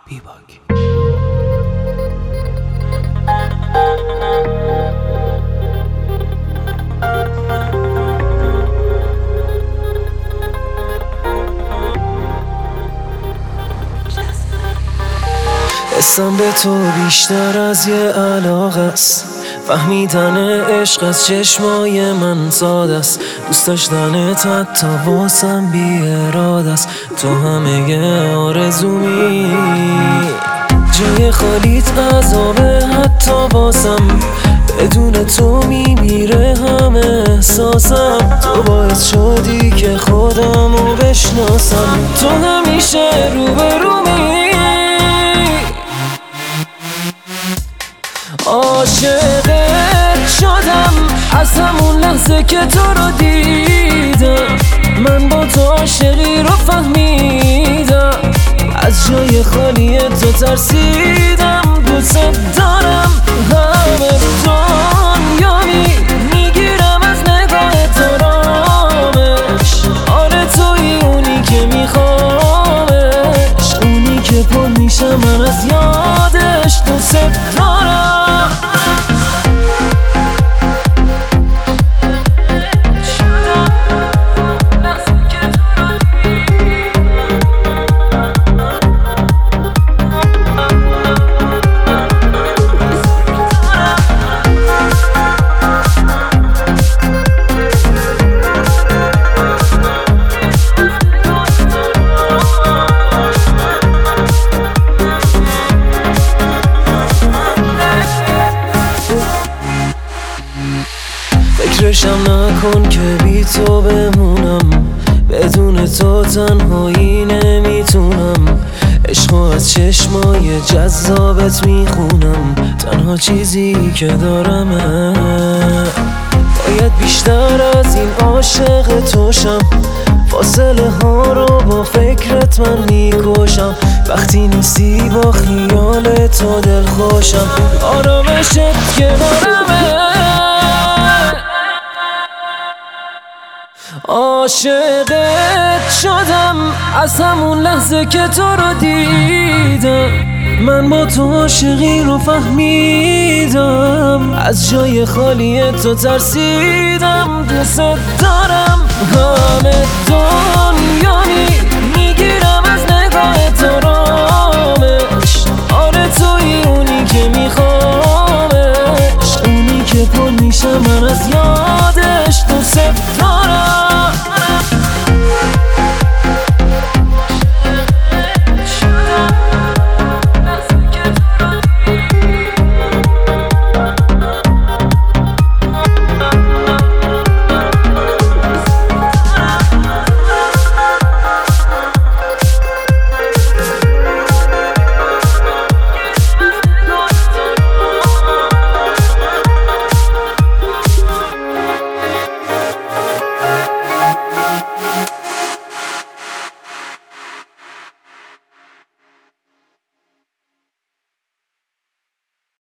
بیباک. حسم به تو بیشتر از یه علاقه است، فهمیدن عشق از چشمای من ساده است، دوست داشتنت حتی واسم بی اراده است، تو همه آرزومی، جای خالیت عذابه حتی واسم، بدون تو میمیره همه احساسم، تو باعث شدی که خودمو بشناسم، تو همیشه روبرومی، عاشقت شدم از همون لحظه که تو رو دیدم، من با تو عاشقی رو فهمیدم، از جای خالی تو ترسیدم، دوست دارم همه دنیا میگیرم از نگاه تو رامش، آره توی اونی که میخوامش، اونی که پر میشم من از یادش، دوست دارم. فکرشم نکن که بی تو بمونم، بدون تو تنهایی نمیتونم، عشقو از چشمای جذابت میخونم، تنها چیزی که دارمه، باید بیشتر از این عاشق توشم، فاصله ها رو با فکرت من میکشم، وقتی نیستی با خیال تو دل خوشم، آرامشت کنارمه، عاشقت شدم از همون لحظه که تو رو دیدم، من با تو عاشقی رو فهمیدم، از جای خالی تو ترسیدم، دوست دارم همه دنیا میگیرم از نگاه تو رامش، آره توی اونی که میخوامش، اونی که پر میشم من از یادش، دوست دارم.